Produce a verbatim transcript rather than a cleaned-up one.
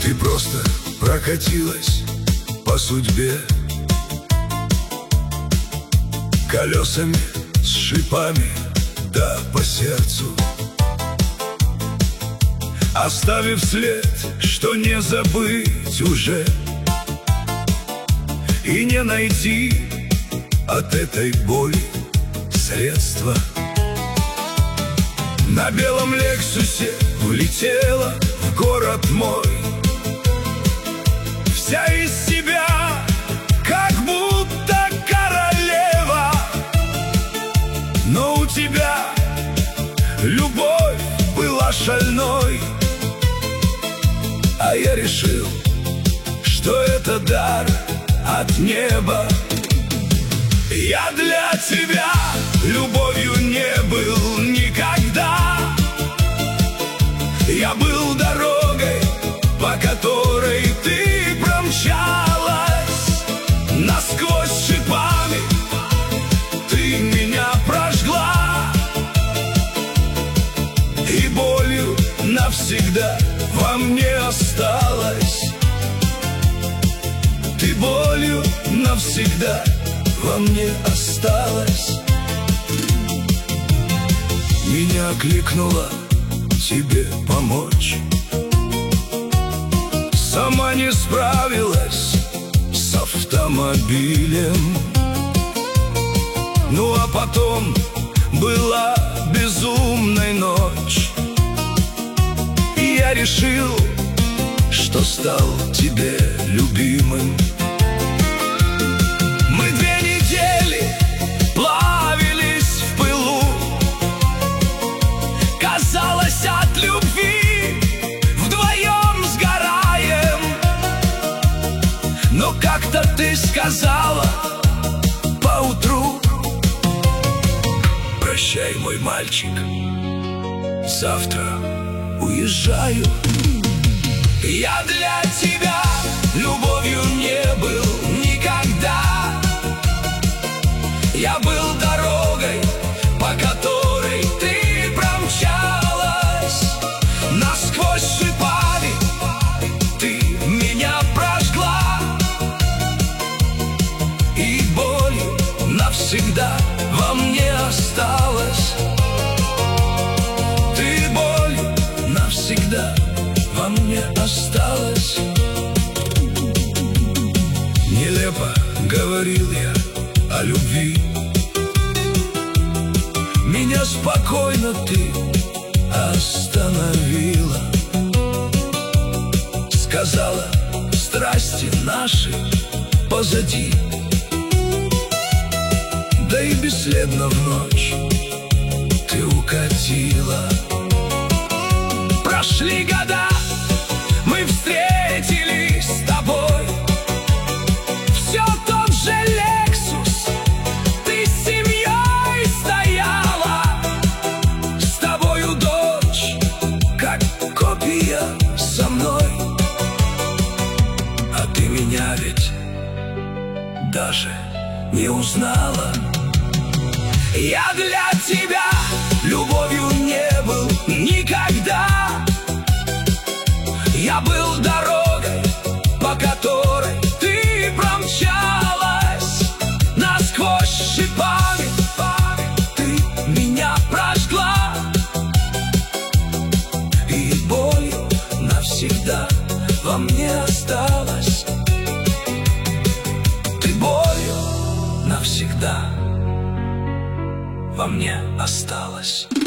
Ты просто прокатилась по судьбе колесами с шипами, да по сердцу, оставив след, что не забыть уже и не найти от этой боли средства. На белом Лексусе влетела в город мой, вся из себя, как будто королева. Но у тебя любовь была шальной, а я решил, что это дар от неба. Я для тебя любовью не был никогда. Я был дорогой, по которой ты промчалась насквозь шипами. Ты меня прожгла, и болью навсегда во мне осталась. Ты болью навсегда во мне осталась. Меня кликнула тебе помочь, сама не справилась с автомобилем. Ну а потом была безумная ночь, и я решил, что стал тебе любимым. Мы две недели плавились в пылу, казалось, от любви вдвоем сгораем. Но как-то ты сказала поутру: прощай, мой мальчик, завтра уезжаю. Я для тебя любовью не был никогда. Я был дорогой, по которой ты промчалась насквозь шипами. Ты меня прожгла, и болью навсегда во мне осталась. Ты болью навсегда во мне осталась. Нелепо говорил я о любви, меня спокойно ты остановила. Сказала, страсти наши позади, да и бесследно в ночь ты укатила. Прошли года, мы встретились с тобой. Все тот же Лексус, ты с семьей стояла. С тобою дочь, как копия со мной. А ты меня ведь даже не узнала. Я для тебя любовью не был никогда. Я был дорогой, по которой ты промчалась насквозь шипами. Ты меня прожгла, и болью навсегда во мне осталась. Ты болью навсегда во мне осталась.